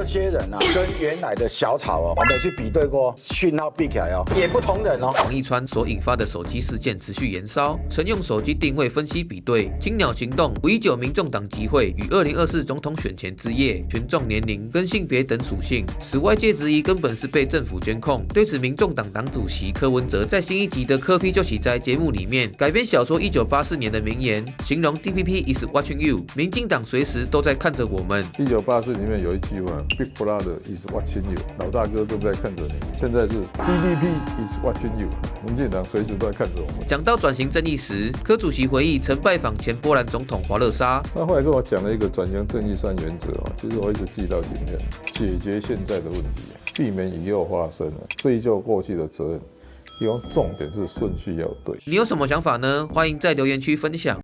这些人啊，跟原来的小草哦，我们去比对过，讯号比起来哦，也不同人哦。 王一川所引发的手机事件持续延烧，曾用手机定位分析比对青鸟行动519民众党集会与2024总统选前之夜群众年龄跟性别等属性，使外界质疑根本是被政府监控。对此，民众党党主席柯文哲在新一集的《柯 P 就喜哉》节目里面改编小说1984年的名言，形容 DPP is watching you， 民进党随时都在看着我们。 1984里面有一句话 ，Big Brother is watching you， 老大哥正在看着你。现在是 DPP is watching you， 民进党随时都在看着我们。 讲到转型正义时，柯主席回忆曾拜访前波兰总统华勒沙， 他后来跟我讲了一个转型正义3原则啊，其实我一直记到今天，解决现在的问题，避免以后发生，追究过去的责任。希望重点是顺序要对。 你有什么想法呢？欢迎在留言区分享。